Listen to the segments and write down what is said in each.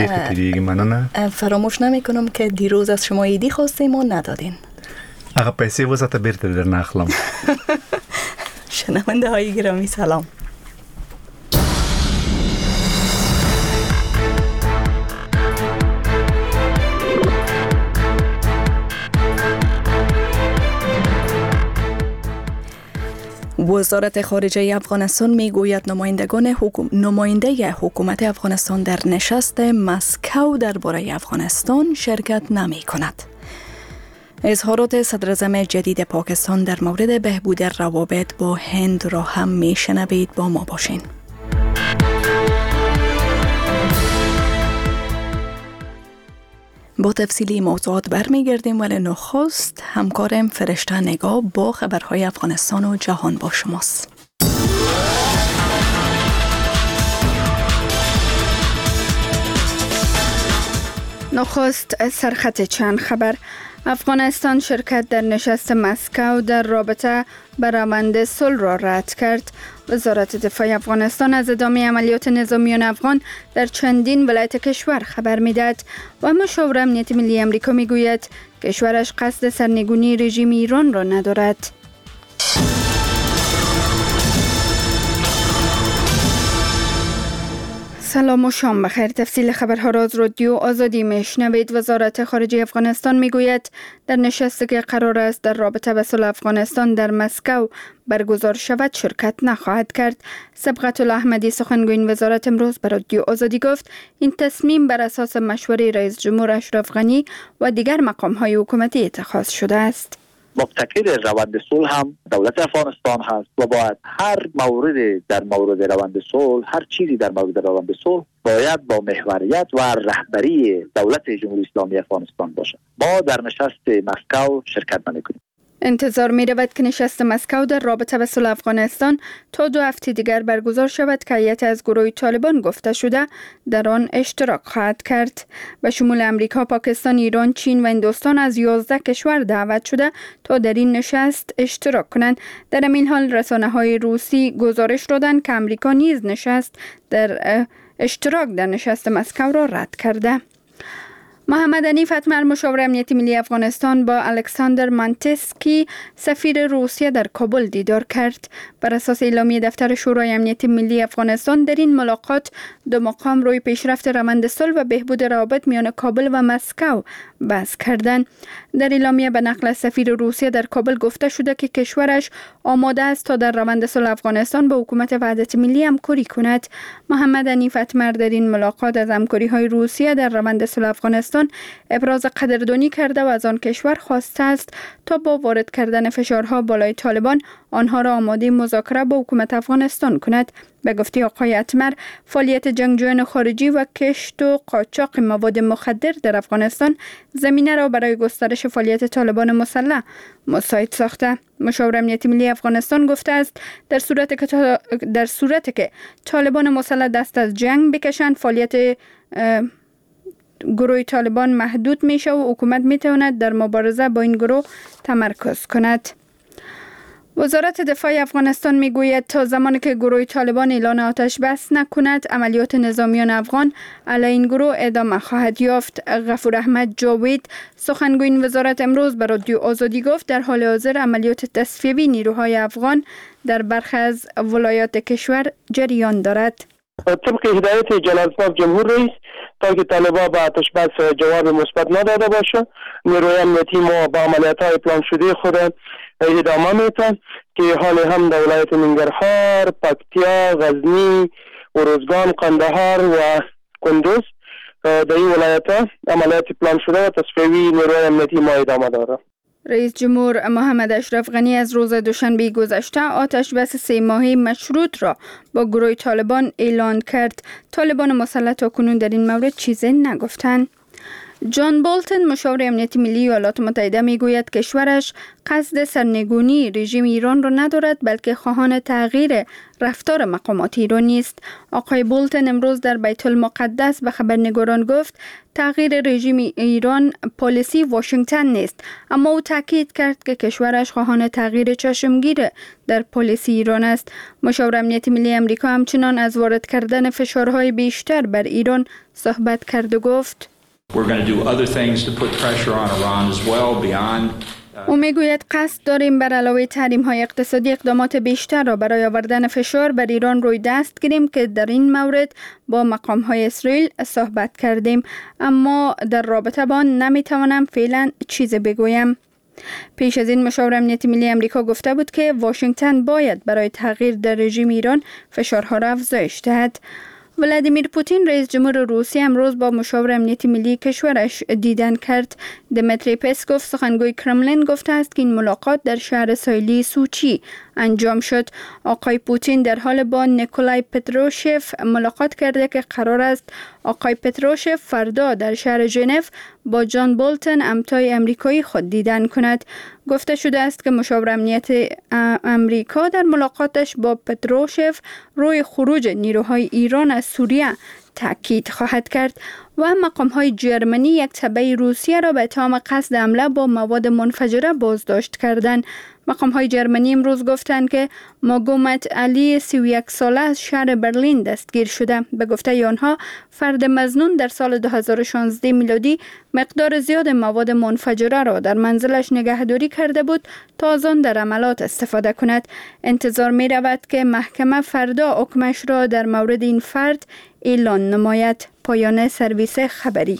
خیلی ممنونم. فراموش نمی کنم که دیروز از شما ایدی خواستیم و ندادین. آقا پیسه واسه برده در نخلم. شنونده های گرامی سلام. وزارت خارجه افغانستان میگوید نماینده حکومت افغانستان در نشست مسکو درباره افغانستان شرکت نمی کند. اظهارات صدراعظم جدید پاکستان در مورد بهبود روابط با هند را هم میشنوید. با ما باشین. با تفصیلی موضوعات برمیگردیم، ولی نخست همکارم فرشته نگاه با خبرهای افغانستان و جهان با شماست. نخست سرخط چند خبر. افغانستان شرکت در نشست مسکو در رابطه با روند صلح را رد کرد. وزارت دفاع افغانستان از ادامه عملیات نظامیان افغان در چندین ولایت کشور خبر می‌دهد و مشاور امنیت ملی آمریکا می‌گوید کشورش قصد سرنگونی رژیم ایران را ندارد. سلام و شام بخیر. تفصیل خبرها را از رادیو آزادی میشنوید. وزارت خارجه افغانستان میگوید در نشستی که قرار است در رابطه با صلح افغانستان در مسکو برگزار شود شرکت نخواهد کرد. صبغت الله احمدی سخنگوی وزارت امروز به رادیو آزادی گفت این تصمیم بر اساس مشوره رئیس جمهور اشرف غنی و دیگر مقام‌های حکومتی اتخاذ شده است. مبتکر روند صلح هم دولت افغانستان هست و باید هر مورد در مورد روند صلح، هر چیزی در مورد روند صلح باید با محوریت و رهبری دولت جمهوری اسلامی افغانستان باشد. ما در نشست مسکو شرکت نمی‌کنیم. انتظار می رود که نشست مسکو در رابطه با صلح افغانستان تا 2 هفته دیگر برگزار شود که هیئت از گروه طالبان گفته شده در آن اشتراک خواهد کرد. به شمول امریکا، پاکستان، ایران، چین و هندوستان از 11 کشور دعوت شده تا در این نشست اشتراک کنند. در این حال رسانه‌های روسی گزارش دادند که امریکا نیز اشتراک در نشست مسکو را رد کرده. محمد حنیف اتمر مشاور امنیت ملی افغانستان با الکساندر مانتسکی سفیر روسیه در کابل دیدار کرد. بر اساس اعلامیه دفتر شورای امنیت ملی افغانستان در این ملاقات 2 مقام روی پیشرفت روند صلح و بهبود روابط میان کابل و مسکو بحث کردند. در اعلامیه به نقل سفیر روسیه در کابل گفته شده که کشورش آماده است تا در روند صلح افغانستان با حکومت وحدت ملی همکاری کند. محمد حنیف اتمر در این ملاقات از همکاری‌های روسیه در روند صلح افغانستان ابراز قدردانی کرده و از آن کشور خواسته است تا با وارد کردن فشارها بالای طالبان آنها را آماده مذاکره با حکومت افغانستان کند. به گفته آقای اتمر، فعالیت جنگجویان خارجی و کشت و قاچاق مواد مخدر در افغانستان زمینه را برای گسترش فعالیت طالبان مسلح مساعد ساخته. مشاور امنیت ملی افغانستان گفته است در صورتی که طالبان مسلح دست از جنگ بکشند فعالیت گروه طالبان محدود میشه و حکومت میتواند در مبارزه با این گروه تمرکز کند. وزارت دفاع افغانستان میگوید تا زمانی که گروه طالبان اعلان آتش بس نکند عملیات نظامیان افغان علیه این گروه ادامه خواهد یافت. غفور احمد جاوید سخنگوی وزارت امروز به رادیو آزادی گفت در حال حاضر عملیات تصفیه‌ای نیروهای افغان در برخی از ولایات کشور جریان دارد. طبق هدایت جلالت جمهور رئیس تا که طالبان با آتش بس جواب مثبت نداده باشه نیروی امنیتی ما با عملیات‌های پلان شده خود ادامه میتن که حال هم در ولایت ننگرهار، پکتیا، غزنی، ارزگان، قندهار و کندوز در این ولایت‌ها عملیات پلان شده و تصفیه‌ای نیروی امنیتی ما ادامه داره. رئیس جمهور محمد اشرف غنی از روز دوشنبه گذشته آتش بس 3 ماهه مشروط را با گروه طالبان اعلان کرد. طالبان مسلح تاکنون در این مورد چیزی نگفتند. جان بولتن مشاور امنیتی ملی ایالات متحده میگوید کشورش قصد سرنگونی رژیم ایران را ندارد بلکه خواهان تغییر رفتار مقامات ایرانی است. آقای بولتن امروز در بیت المقدس به خبرنگاران گفت تغییر رژیم ایران پالیسی واشنگتن نیست، اما او تاکید کرد که کشورش خواهان تغییر چشمگیر در پالیسی ایران است. مشاور امنیتی ملی امریکا همچنان از وارد کردن فشارهای بیشتر بر ایران صحبت کرد و گفت او میگوید قصد داریم بر علاوه تحریم های اقتصادی اقدامات بیشتر را برای آوردن فشار بر ایران روی دست گیریم که در این مورد با مقام های اسرائیل صحبت کردیم، اما در رابطه با آن نمیتوانم فعلا چیزی بگویم. پیش از این مشاور امنیتی ملی امریکا گفته بود که واشنگتن باید برای تغییر در رژیم ایران فشارها را افزایش دهد. ولادیمیر پوتین رئیس جمهور روسیه امروز با مشاور امنیتی ملی کشورش دیدن کرد. دمیتری پسکوف سخنگوی کرملین گفته است که این ملاقات در شهر ساحلی سوچی انجام شد. آقای پوتین در حال با نیکولای پتروشف ملاقات کرده که قرار است آقای پتروشف فردا در شهر ژنو با جان بولتن همتای امریکایی خود دیدن کند. گفته شده است که مشاور امنیت امریکا در ملاقاتش با پتروشف روی خروج نیروهای ایران از سوریه تاکید خواهد کرد و مقام‌های جرمنی یک تبع روسیه را به اتهام قصد حمله با مواد منفجره بازداشت کردند. مقام‌های جرمنی امروز گفتند که ماگومت علی 31 ساله از شهر برلین دستگیر شده. به گفته آنها فرد مظنون در سال 2016 میلادی مقدار زیاد مواد منفجره را در منزلش نگهداری کرده بود تا از آن در عملات استفاده کند. انتظار می رود که محکمه فردا حکمش را در مورد این فرد اعلان نماید. پایان سرویس خبری.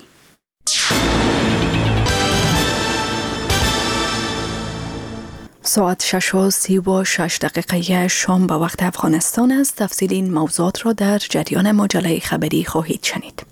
ساعت 6:36 شام به وقت افغانستان است. تفصیل این موضوعات را در جریان مجله خبری خواهید شنید.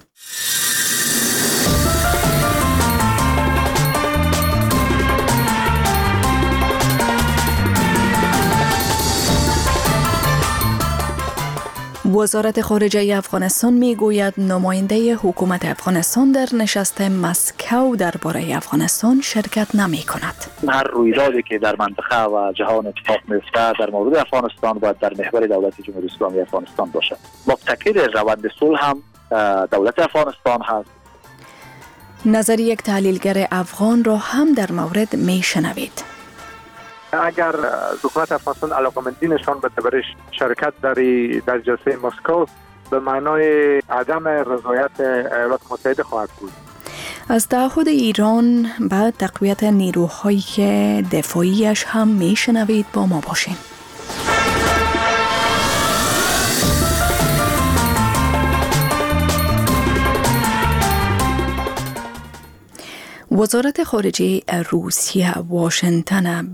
وزارت خارجه افغانستان میگوید نماینده حکومت افغانستان در نشست مسکو درباره افغانستان شرکت نمی کند. هر رویدادی که در منطقه و جهان اتفاق میفته در مورد افغانستان باید در محور دولت جمهوری اسلامی افغانستان باشد. مبتکر روند صلح هم دولت افغانستان هست. نظر یک تحلیلگر افغان را هم در مورد میشنوید. اگر حکومت افغانستان علاقمندی نشان بده برای شرکت در جلسه مسکو به معنای عدم رضایت ایالات متحده خواهد بود. از تعهد ایران به تقویت نیروهای دفاعیش هم میشنوید. با ما باشین. وزارت خارجه روسیه واشنگتن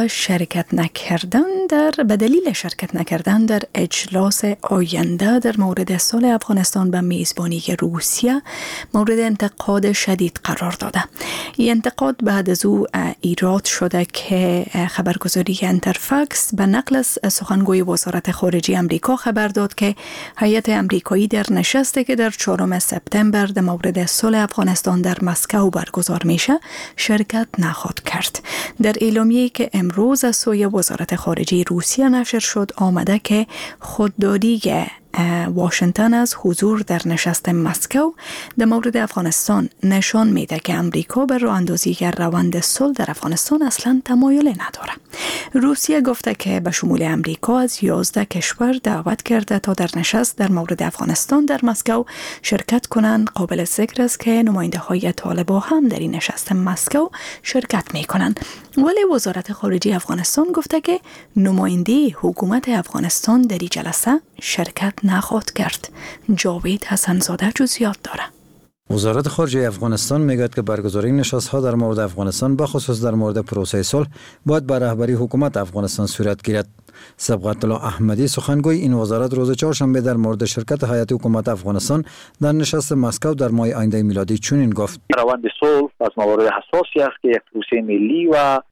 به دلیل شرکت نکردن در اجلاس آینده در مورد صلح افغانستان به میزبانی روسیه مورد انتقاد شدید قرار داده. این انتقاد بعد از او ایراد شده که خبرگزاری انترفاکس به نقل از سخنگوی وزارت خارجه امریکا خبر داد که هیئت امریکایی در نشستی که در 4 سپتامبر در مورد صلح افغانستان در مسکو برگزار میشه شرکت نخواهد کرد. در اعلامیه‌ای که امروز از سوی وزارت خارجه روسیه نشر شد آمده که خودداری واشنگتن از حضور در نشست مسکو در مورد افغانستان نشان میده که امریکا به راه اندازی روند صلح در افغانستان اصلا تمایل نداره. روسیه گفته که به شمول امریکا از 11 کشور دعوت کرده تا در نشست در مورد افغانستان در مسکو شرکت کنند. قابل ذکر است که نماینده های طالبان هم در این نشست مسکو شرکت میکنند. ولی وزارت خارجه افغانستان گفته که نماینده حکومت افغانستان در این جلسه شرکت نخواهد کرد. جاوید حسن‌زاده جزئیات داره. وزارت خارجه افغانستان میگوید که برگزاری نشست‌ها در مورد افغانستان بخصوص در مورد پروسه صلح باید بر رهبری حکومت افغانستان صورت گیرد. صبغت الله احمدی سخنگوی این وزارت روز چهارشنبه در مورد شرکت هیئت حکومت افغانستان در نشست مسکو در ماه آینده میلادی چنین گفت: روند صلح از موارد حساسی است که یک پروسه ملی و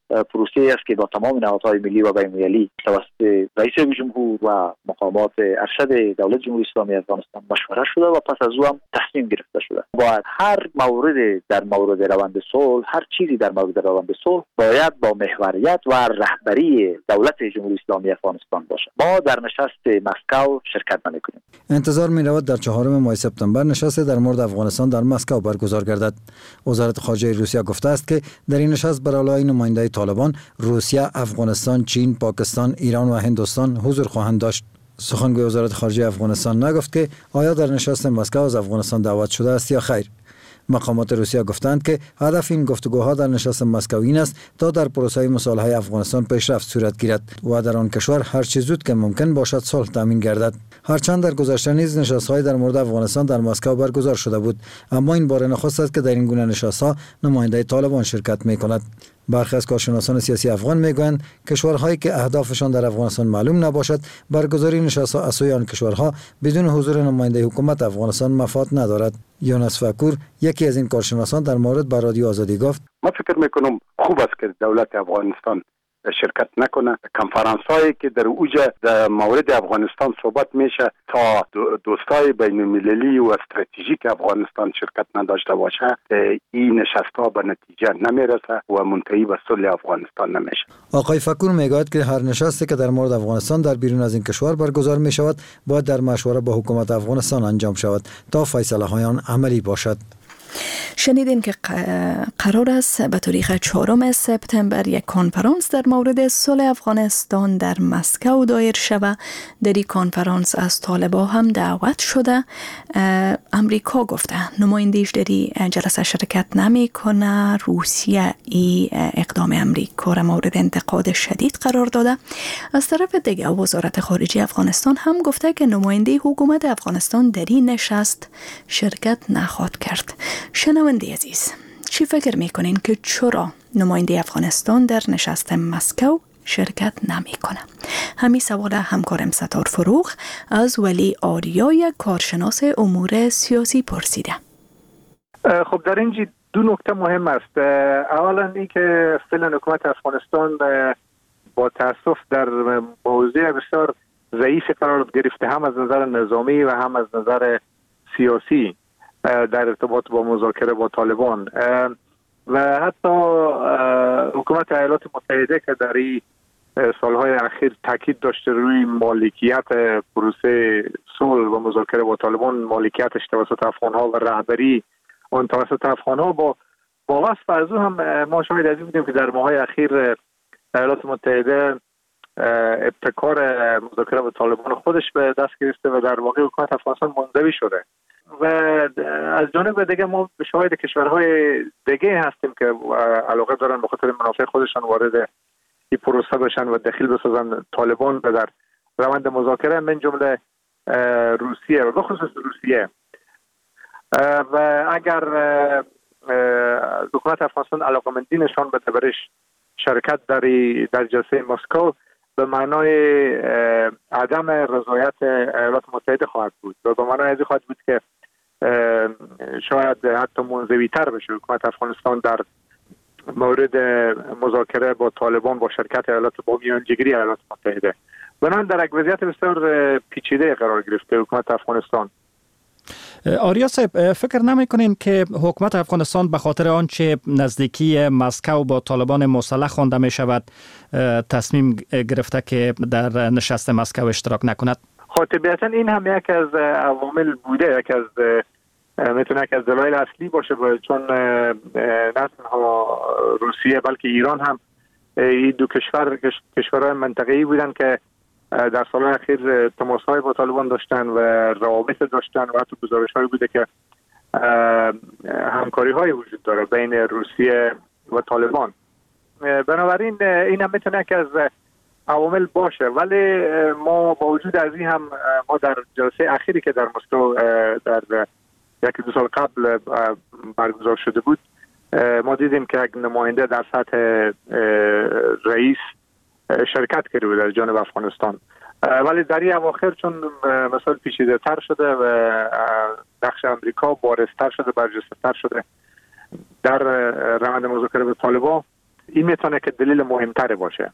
پروسه است که با تمام نهادهای ملی و بین‌المللی توسط رئیس جمهور و مقامات ارشد دولت جمهوری اسلامی افغانستان مشوره شده و پس از او هم تصمیم گرفته شده. باید هر مورد در مورد روند صلح، هر چیزی در مورد روند صلح باید با محوریت و رهبری دولت جمهوری اسلامی افغانستان باشه. ما در نشست مسکو شرکت نمی‌کنیم. انتظار می‌رود در 4 ماه سپتامبر نشست در مورد افغانستان در مسکو برگزار گردد. وزارت خارجه روسیه گفته است که در این نشست برای نماینده طالبان، روسیه، افغانستان، چین، پاکستان، ایران و هندوستان حضور خواهند داشت. سخنگوی وزارت خارجه افغانستان نگفت که آیا در نشست مسکو از افغانستان دعوت شده است یا خیر. مقامات روسیه گفتند که هدف این گفتگوها در نشست مسکو این است تا در پروسه مصالحه افغانستان پیشرفت صورت گیرد و در آن کشور هر چه زود که ممکن باشد صلح تامین گردد. هرچند در گذشته نیز نشست‌های در مورد افغانستان در مسکو برگزار شده بود، اما این بار نخست است که در این گونه نشست‌ها نماینده طالبان شرکت می‌کند. برخی از کارشناسان سیاسی افغان میگویند کشورهایی که اهدافشان در افغانستان معلوم نباشد برگزاری نشست‌ها از سوی آن کشورها بدون حضور نماینده حکومت افغانستان مفاد ندارد. یونس فکور یکی از این کارشناسان در مورد با رادیو آزادی گفت: ما فکر میکنم خوب است که دولت افغانستان شرکت نکنه. کنفرانس هایی که در اوجه در مورد افغانستان صحبت میشه تا دوستای بین المللی و استراتژیک افغانستان شرکت نداشته باشه، این نشست ها به نتیجه نمیرسه و منتهی به صلح افغانستان نمیشه. آقای فکور میگوید که هر نشستی که در مورد افغانستان در بیرون از این کشور برگزار می شود باید در مشوره با حکومت افغانستان انجام شود تا فیصله های آن عملی باشد. شنیدین که قرار است به تاریخ 4 سپتامبر یک کنفرانس در مورد صلح افغانستان در مسکو دایر شود. در این کنفرانس از طالبان هم دعوت شده. امریکا گفته نمایندگیش در این جلسه شرکت نمی کنه. روسیه ای اقدام امریکا را مورد انتقاد شدید قرار داده. از طرف دیگه وزارت خارجه افغانستان هم گفته که نماینده حکومت افغانستان در این نشست شرکت نخواهد کرد. شنونده عزیز، چی فکر میکنین که چرا نماینده افغانستان در نشست مسکو شرکت نمیکنه؟ همین سوال همکارم ستار فروغ از ولی آریای کارشناس امور سیاسی پرسیده. خب در اینجا دو نکته مهم است. اولا این که فعلا حکومت افغانستان با تاسف در موضع بسیار ضعیف قرار گرفته، هم از نظر نظامی و هم از نظر سیاسی در ارتباط با مذاکره با طالبان و حتی حکومت ایالات متحده که در این سالهای اخیر تاکید داشته روی مالکیت پروسه صلح و مذاکره با طالبان، مالکیتش توسط افغان‌ها و رهبری اون توسط افغان‌ها، با وصف از او هم ما شاهد از این بودیم که در ماه‌های اخیر ایالات متحده ابتکار مذاکره با طالبان خودش به دست گرفته و در واقع حکومت افغانستان منزوی شده. و از جانب دیگه ما به شاهد کشورهای دیگه هستیم که علاقه دارن به خاطر منافع خودشان وارد این پروسه بشن و دخیل بسازن طالبان در روند مذاکره، من جمله روسیه و بخصوص روسیه. و اگر حکومت افغانستان علاقمندی نشان بده برش شرکت در جلسه مسکو، به معنای عدم رضایت ایالات متحده خواهد بود و به معنای ازی خواهد بود که شاید حتی منزوی تر بشه حکومت افغانستان در مورد مذاکره با طالبان با شرکت با میانجیگری ایالات متحده. بنابراین در یک وضعیت بسیار پیچیده قرار گرفته حکومت افغانستان. آریا صاحب، فکر نمی‌کنین که حکومت افغانستان به خاطر آنچه نزدیکی مسکو با طالبان مسلح خوانده می شود تصمیم گرفته که در نشست مسکو اشتراک نکند؟ خب طبیعتا این هم یک از عوامل بوده، میتونه یک از دلایل اصلی باشه، چون نه تنها روسیه بلکه ایران هم این دو کشورهای منطقه‌ای بودن که در سالهای اخیر تماس‌های با طالبان داشتن و روابط داشتن و حتی گزارش‌هایی بوده که همکاری‌های وجود داره بین روسیه و طالبان. بنابراین این هم میتونه که از عوامل باشه، ولی ما با وجود از این هم ما در جلسه اخیری که در مسکو در یکی دو سال قبل برگزار شده بود ما دیدیم که یک نماینده در سطح رئیس شرکت کرده بود از جانب افغانستان، ولی در این اواخر چون مسائل پیچیده تر شده و نقش امریکا بارزتر شده، برجسته‌تر شده در روند مذاکره با طالبان، این میتونه که دلیل مهمتر باشه.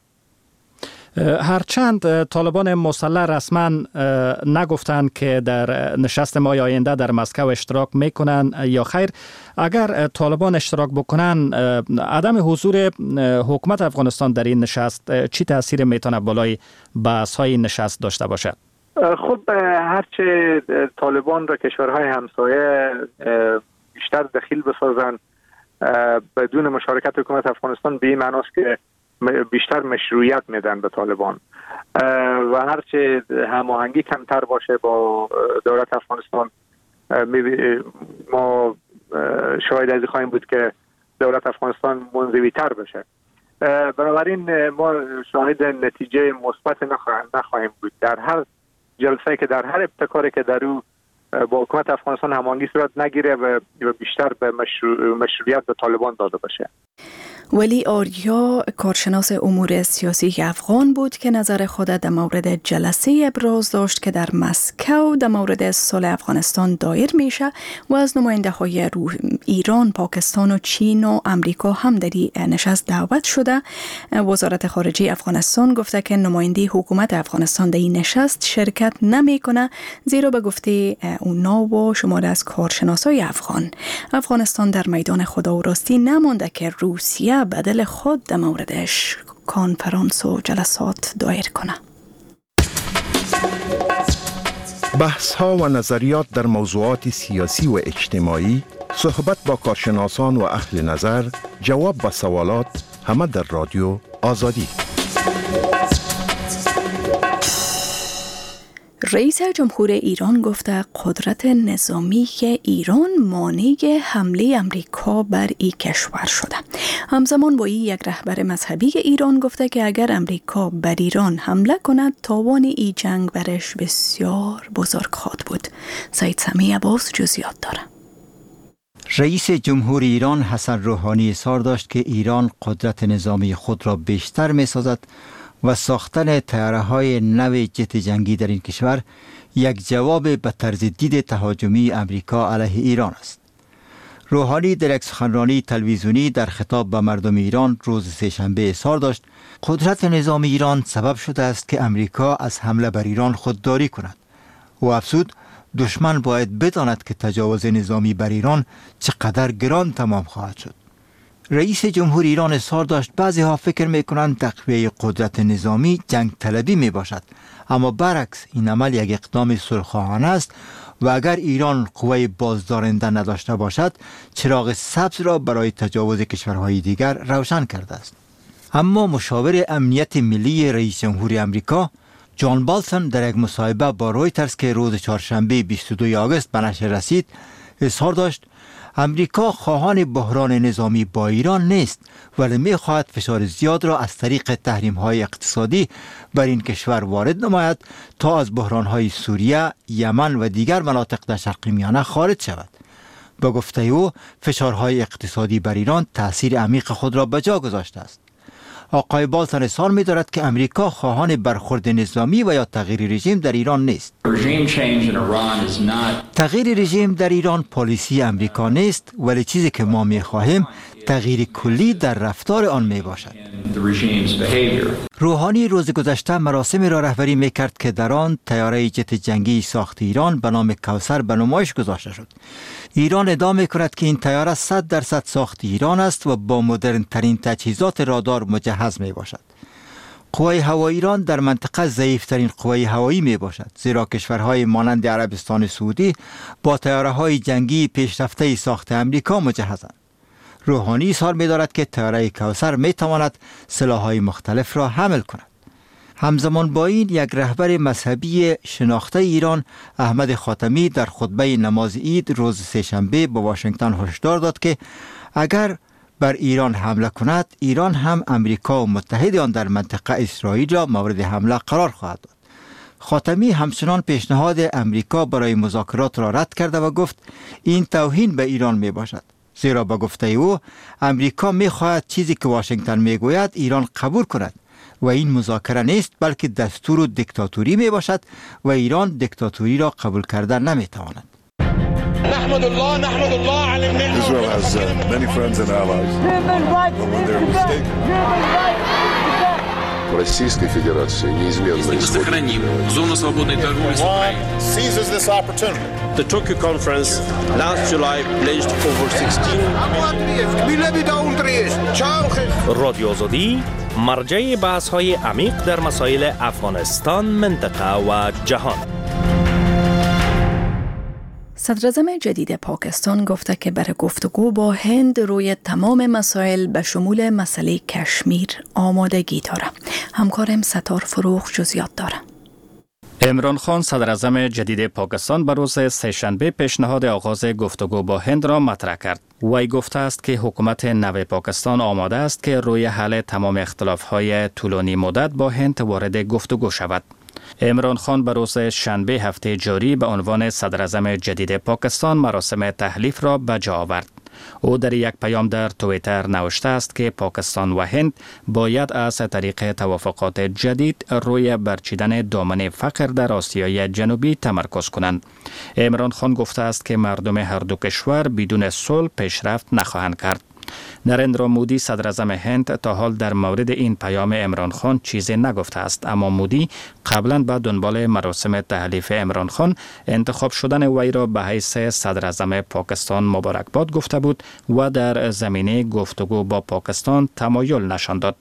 هرچند طالبان مسلح رسما نگفتند که در نشست ماه آینده در مسکو اشتراک میکنن یا خیر، اگر طالبان اشتراک بکنن عدم حضور حکومت افغانستان در این نشست چی تاثیر میتونه بالای بحث های نشست داشته باشد؟ خب هرچه طالبان را کشورهای همسایه بیشتر دخیل بسازن بدون مشارکت حکومت افغانستان، به این معناست که بیشتر مشروعیت میدن به طالبان و هرچه هماهنگی کمتر باشه با دولت افغانستان، ما شاهد از خواهیم بود که دولت افغانستان منزوی تر بشه. بنابراین ما شاهد نتیجه مثبت نخواهیم بود در هر جلسه که در هر ابتکاری که در او با حکومت افغانستان هماهنگی صورت نگیره و بیشتر به مشروعیت به طالبان داده بشه. ولی آریا کارشناس امور سیاسی افغان بود که نظر خود در مورد جلسه ابراز داشت که در مسکو در مورد صلح افغانستان دایر میشه و از نماینده های ایران، پاکستان و چین و امریکا هم در این نشست دعوت شده. وزارت خارجه افغانستان گفته که نماینده حکومت افغانستان در این نشست شرکت نمیکنه، زیرا به گفته اونا و شماره از کارشناسای افغانستان در میدان خدا و راستی نمانده که روسیه بدل خود در موردش کنفرانس و جلسات دایر کنه. بحث ها و نظریات در موضوعات سیاسی و اجتماعی، صحبت با کارشناسان و اهل نظر، جواب به سوالات، همه در رادیو آزادی. رئیس جمهور ایران گفته قدرت نظامی ایران مانع حمله امریکا بر این کشور شده. همزمان با این یک رهبر مذهبی ایران گفته که اگر امریکا بر ایران حمله کند تاوان این جنگ برش بسیار بزرگ خواهد بود. سید سمیع عباس جزئیات داره. رئیس جمهور ایران حسن روحانی اظهار داشت که ایران قدرت نظامی خود را بیشتر می سازد و ساختن طیاره‌های نو جت جنگی در این کشور یک جواب به طرز دید تهاجمی امریکا علیه ایران است. روحانی در یک سخنرانی تلویزیونی در خطاب به مردم ایران روز سه‌شنبه اظهار داشت قدرت نظامی ایران سبب شده است که امریکا از حمله بر ایران خودداری کند و افزود دشمن باید بداند که تجاوز نظامی بر ایران چقدر گران تمام خواهد شد. رئیس جمهور ایران اظهار داشت بعضی ها فکر میکنند تقویه قدرت نظامی جنگ طلبی می باشد، اما برعکس این عمل یک اقدام صلح‌خواهانه است و اگر ایران قوه بازدارنده نداشته باشد چراغ سبز را برای تجاوز کشورهای دیگر روشن کرده است. اما مشاور امنیت ملی رئیس جمهور امریکا جان بالتون در یک مصاحبه با رویترز که روز چهارشنبه 22 آگوست به نشر رسید اظهار داشت امریکا خواهان بحران نظامی با ایران نیست، ولی می خواهد فشار زیاد را از طریق تحریم‌های اقتصادی بر این کشور وارد نماید تا از بحران‌های سوریه، یمن و دیگر مناطق در شرق میانه خارج شود. با گفته او فشارهای اقتصادی بر ایران تأثیر عمیق خود را به جا گذاشته است. آقای بالتون اظهار می دارد که امریکا خواهان برخورد نظامی و یا تغییر رژیم در ایران نیست. تغییر رژیم در ایران پالیسی امریکا نیست، ولی چیزی که ما می خواهیم تغییر کلی در رفتار آن می باشد. روحانی روز گذشته مراسمی را رهبری می کرد که در آن طیاره جت جنگی ساخت ایران به نام کوثر به نمایش گذاشته شد. ایران ادعا می کند که این طیاره 100% ساخت ایران است و با مدرن ترین تجهیزات رادار مجهز می باشد. قوای هوایی ایران در منطقه ضعیفترین قوای هوایی می باشد، زیرا کشورهای مانند عربستان سعودی با طیاره‌های جنگی پیشرفته ساخت امریکا مجهزند. روحانی اظهار می دارد که طیاره کوثر می تواند سلاح‌های مختلف را حمل کند. همزمان با این یک رهبر مذهبی شناخته ایران احمد خاتمی در خطبه نماز عید روز سه‌شنبه به واشنگتن هشدار داد که اگر بر ایران حمله کند ایران هم امریکا و متحد آن در منطقه اسرائیل را مورد حمله قرار خواهد داد. خاتمی همچنان پیشنهاد امریکا برای مذاکرات را رد کرده و گفت این توهین به ایران می باشد، زیرا با گفته او امریکا می خواهد چیزی که واشنگتن می گوید ایران قبول کند و این مذاکره نیست بلکه دستور و دیکتاتوری می باشد و ایران دیکتاتوری را قبول کردن نمی تواند. Israel has many friends and allies. But when they're mistaken, Российской Федерации неизменно сохраним зону свободной торговли с Украиной. Seizes this opportunity. The Tokyo conference last July pledged over 16 رادیو آزادی مرجع بحث‌های عمیق در مسائل افغانستان، منطقه و جهان. صدراعظم جدید پاکستان گفته که برای گفتگو با هند روی تمام مسائل به شمول مسئله کشمیر آمادگی داره. همکارم ستار فروغ جزئیات داره. عمران خان صدراعظم جدید پاکستان به روز سه‌شنبه پیشنهاد آغاز گفتگو با هند را مطرح کرد. وی گفته است که حکومت نو پاکستان آماده است که روی حل تمام اختلاف‌های طولانی مدت با هند وارد گفتگو شود. عمران خان به روز شنبه هفته جاری به عنوان صدراعظم جدید پاکستان مراسم تحلیف را به جا آورد. او در یک پیام در توییتر نوشته است که پاکستان و هند باید از طریق توافقات جدید روی برچیدن دامن فقر در آسیای جنوبی تمرکز کنند. عمران خان گفته است که مردم هر دو کشور بدون صلح پیشرفت نخواهند کرد. نریندرا مودی صدراعظم هند تا حال در مورد این پیام عمران خان چیزی نگفته است، اما مودی قبلا به دنبال مراسم تحلیف عمران خان انتخاب شدن وی را به حیث صدراعظم پاکستان مبارکباد گفته بود و در زمینه گفتگو با پاکستان تمایل نشان داد.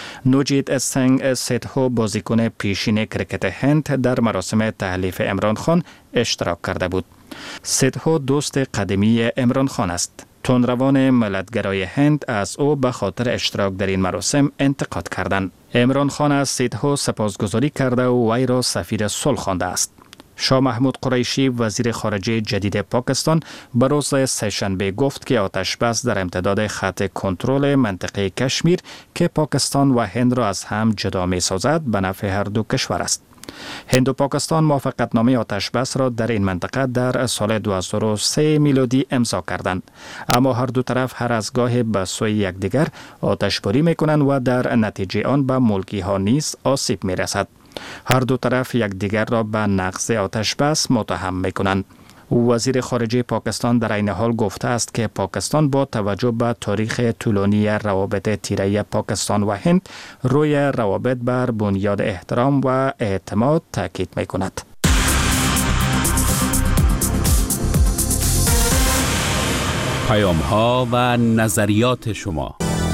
نوجیت سنگ سیدهو بازیکن پیشین کرکت هند در مراسم تحلیف عمران خان اشتراک کرده بود. سیدهو دوست قدیمی عمران خان است. تندروان ملتگرای هند از او به خاطر اشتراک در این مراسم انتقاد کردند. عمران خان از سیدهو سپاسگزاری کرده و وی را سفیر صلح خوانده است. شاه محمود قریشی وزیر خارجه جدید پاکستان به روز سه‌شنبه گفت که آتش‌بس در امتداد خط کنترل منطقه کشمیر که پاکستان و هند را از هم جدا می‌سازد به نفع هر دو کشور است. هند و پاکستان موافقتنامه آتش‌بس را در این منطقه در سال 2003 میلادی امضا کردند، اما هر دو طرف هر از گاه به سوی یکدیگر آتشباری می‌کنند و در نتیجه آن به ملکی‌ها نیز آسیب می‌رسد. هر دو طرف یکدیگر را به نقض آتش‌بس متهم می‌کنند. وزیر خارجه پاکستان در این حال گفته است که پاکستان با توجه به تاریخ طولانی روابط تیره پاکستان و هند روی روابط بر بنیاد احترام و اعتماد تاکید می‌کند. پیام‌ها و نظریات شما.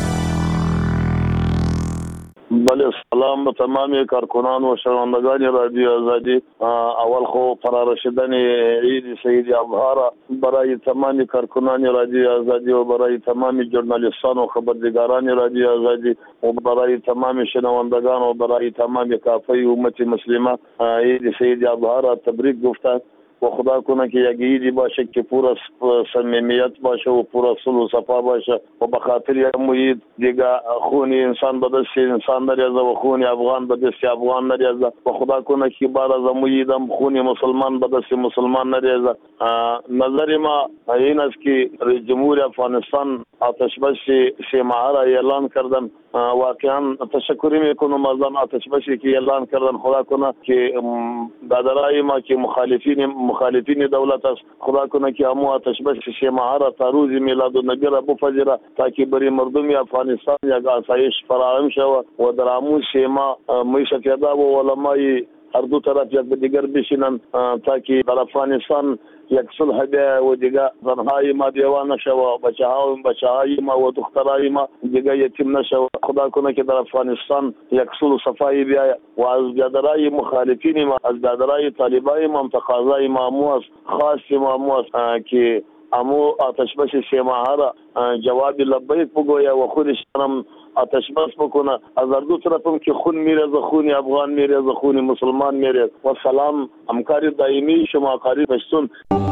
بله، سلام به تمام کارکنان و شنوندگان رادیو آزادی. اول خو فرارسیدن عید سید اظهار برای تمام کارکنان رادیو آزادی و برای تمام ژورنالیستان و خبرنگاران رادیو آزادی و برای تمام شنوندگان و برای تمام کافه امت مسلمه عید سید اظهار تبریک گفتم و خدا کنه که یک عیدی باشه که پر از صمیمیت باشه و پر از صلح و صفا باشه و به خاطر یک عید دیگه خون انسان به دست انسان نریزه و خون افغان به دست افغان نریزه و خدا کنه که بعد از عید هم خون مسلمان به دست مسلمان نریزه. نظر ما این است که جمهوری افغانستان آتش‌بس 3 ماهه را اعلان کردن. واقعا تشکر میکنم از آن آتش‌بسی که اعلان کردن. خدا کنه که دادرای ما که مخالفین دولت است، خدا کنه که همو آتش‌بس 3 ماهه را تا روز میلاد النبی را بپذیره تا که برای مردم افغانستان یک آسایش فراهم شود و در همو 3 ماه معیشت یابی و علمای هر دو طرف یک به دیگر بشینن تا که در افغانستان یک صلح بیا و دیگه زنهای ما دیوان نشود، بچه‌های ما و دخترای ما دیگه یتیم نشود. خدا کنه که در افغانستان یک صلح و صفایی بیاید و از بیادرای مخالفین ما، از بیادرای طالبای ما تقاضای ما است، خاص ما است که امو آتش‌بس 3 ماهه را جواب لبیک بگویه و خودش هم آتش‌بس بکنه. از هر دو طرفم که خون میریزه، خون افغان میریزه، خون مسلمان میریزه. و سلام، همکاری دائمی شما قریب هستون.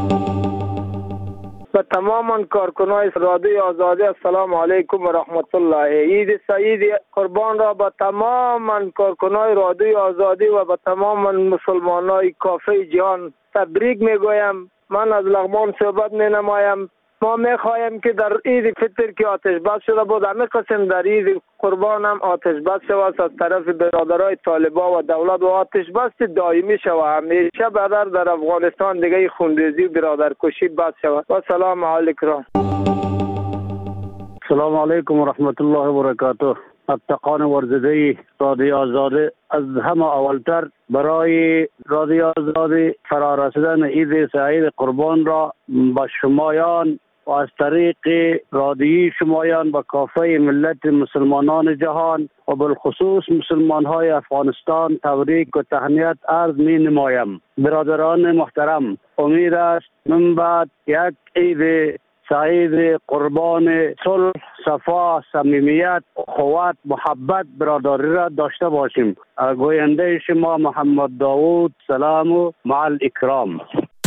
به تمام کارکنان رادیو آزادی السلام علیکم و رحمت الله. عید سعید قربان را به تمام کارکنان رادیو آزادی و به تمام مسلمانای کافه جهان تبریک میگویم. من از لغمان صحبت می نمایم. ما میخواهیم که در عید فطر که آتش بس شده بود همه قسم در عید قربان هم آتش بس شود از طرف برادرای طالبا و دولت و آتش بس دائمی شود. همیشه برادر در افغانستان دیگه خونریزی و برادرکشی بس شود. و سلام علیکم. السلام علیکم و رحمت الله و برکاته. اتقان ورزدهی رادیو آزادی از همه اولتر برای رادیو آزادی فرارسیدن عید سعید قربان را با شمایان و از طریق رادیوی شمایان به کافه ملت مسلمانان جهان و بالخصوص مسلمان های افغانستان تبریک و تهنیت عرض می نمایم. برادران محترم، امید است من بعد یک عید سعید قربان صلح، صفا، صمیمیت، اخوت، محبت، برادری را داشته باشیم. گوینده شما محمد داوود. سلام و مع الاکرام.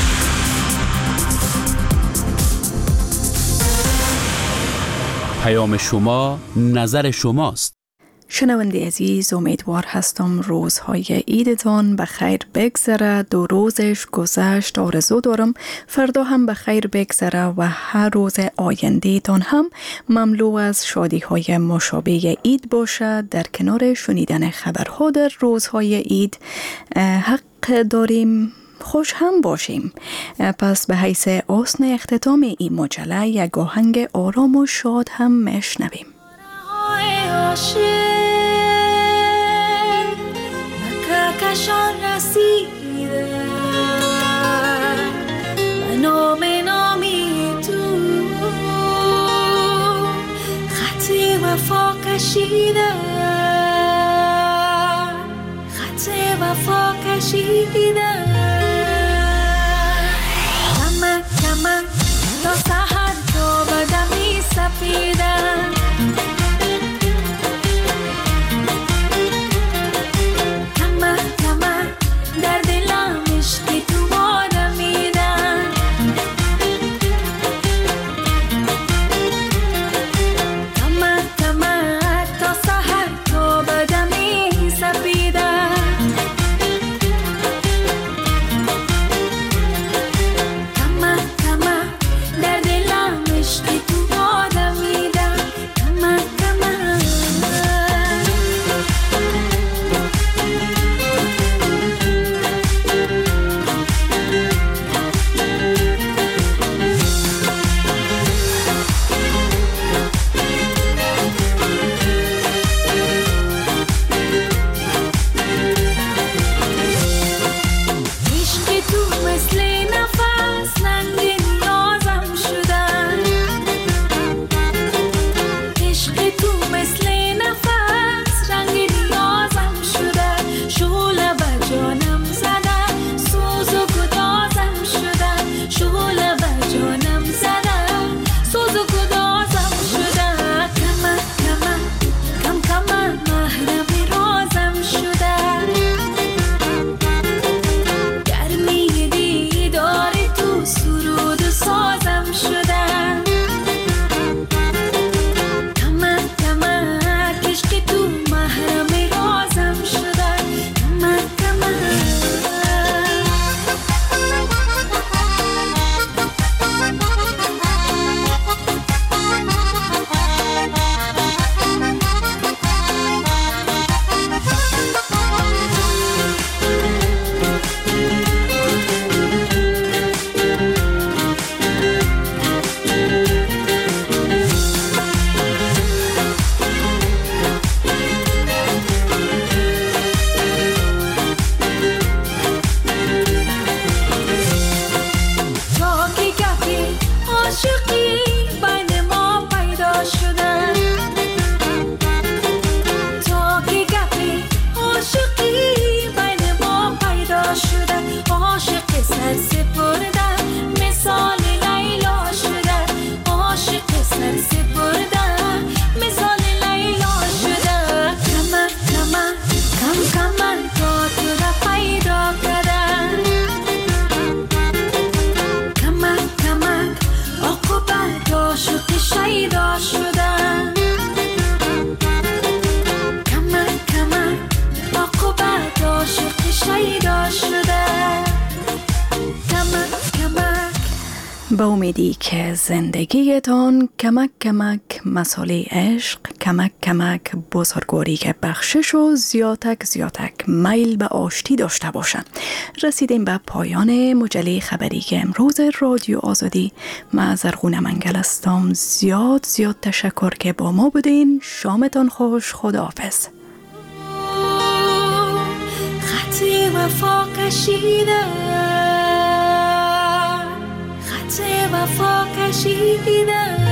پیام شما نظر شماست. شنونده عزیز، امیدوار هستم روزهای عیدتان به خیر بگذره. 2 روزش گذشت، آرزو دارم فردا هم به خیر بگذره و هر روز آینده تان هم مملو از شادی های مشابه عید باشه. در کنار شنیدن خبرها در روزهای عید حق داریم خوش هم باشیم. پس به حیث آسن اختتام این مجله یک آهنگ آرام و شاد هم میشنویم. کشان رسیده و نام نامی تو خط وفا کشیده، خط وفا کشیده. کمک کمک تا سحر تا بدمی سفیده، در دلم عشقی تو بادم میدن. کمک کمک تا سحر تا بدمی سپیدن. کمک کمک در دلم عشقی تو بادم میدن. کمک کمک به امیدی که زندگیتان کمک مسئله عشق، کمک بزرگواری که بخشش و زیادک میل به آشتی داشته باشند. رسیدیم به پایان مجله خبری که امروز رادیو آزادی. من زرغونه منگل هستم. زیاد تشکر که با ما بودین. شامتان خوش. خداحافظ. خط وفا کشیدم، خط وفا کشیدم.